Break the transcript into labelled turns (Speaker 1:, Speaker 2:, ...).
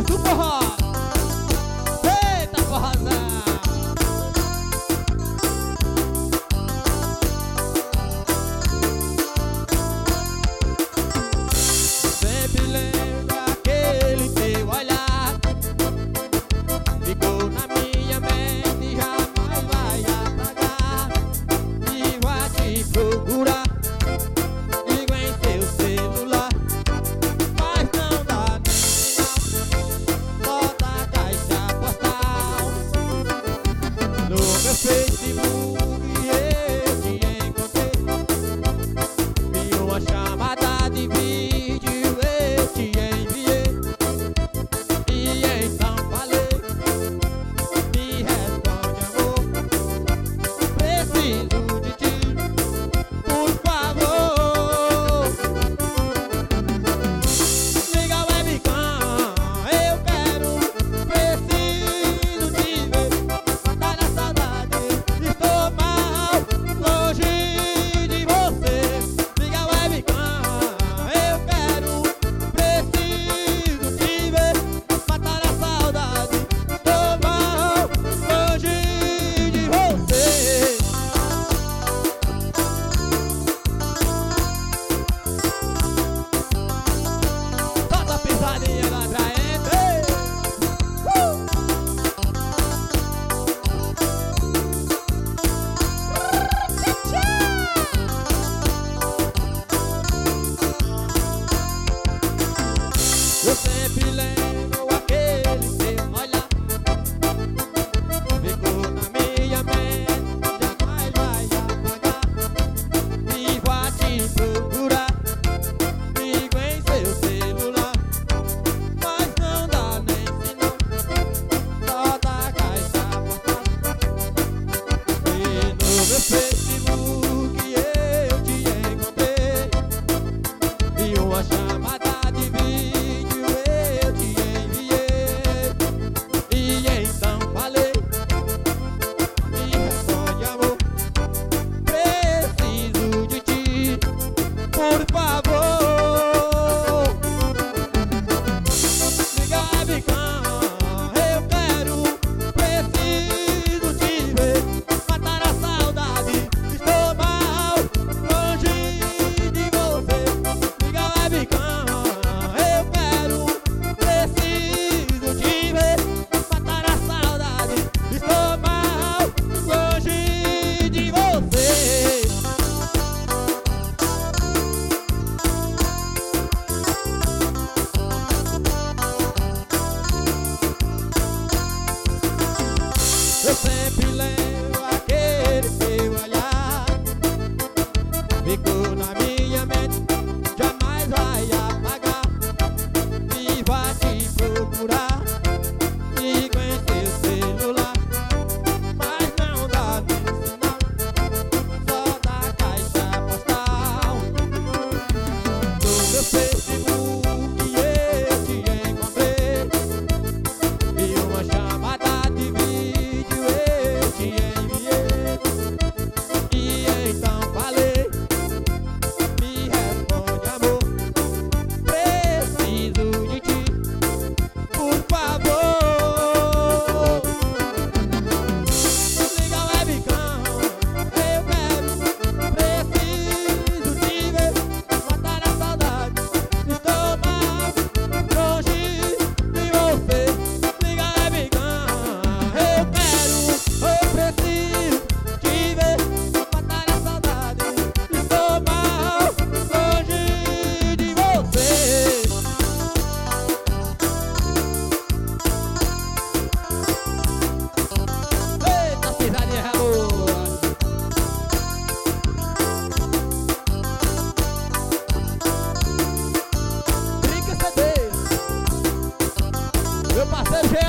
Speaker 1: do forró. Eita, forrozão. Sempre lembro aquele teu olhar, ficou na minha mente e jamais vai apagar. Vivo a te procurar, ligo em seu celular, mas não dá nem sinal, só da caixa postal. No meu Facebook eu te encontrei, vi uma chamada de vídeo, eu te enviei, e então falei, me responde amor, preciso de ti, por favor. Liga o webcam, eu quero, preciso te ver, matar a saudade, estou mal, longe de você. Liga o webcam, eu quero, preciso te ver, matar a saudade, estou mal, longe de você. Solta a pisadinha da atraente. Eu sempre lembro aquele teu olhar, ficou na minha mente, jamais vai apagar. Vivo a te procurar, ligo em seu celular, mas não dá nem sinal, só da caixa postal. E no meu Facebook eu te encontrei, vi uma chamada de vídeo, eu te enviei, e então falei, me responde amor, preciso de ti, por favor. Liga a webcam, eu quero, preciso te ver, matar a saudade, estou mal, longe de você. Liga a webcam, eu quero, preciso te ver, matar a saudade, estou mal, longe de você. Eu sempre lembro aquele teu olhar, ficou na minha mente, jamais vai apagar. Vivo a te procurar, ligo em seu celular, mas não dá nem sinal, só da caixa postal. No meu Facebook eu te encontrei, vi uma chamada de vídeo, eu te enviei, e então falei, me responde amor, preciso de ti, por favor. Liga o webcam, eu quero, preciso te ver, matar a saudade, estou mal, longe de você. Liga o webcam, eu quero, preciso te ver, matar a saudade, estou mal, longe de você. Eita, pisadinha boa. Brinca, CD. Meu parceiro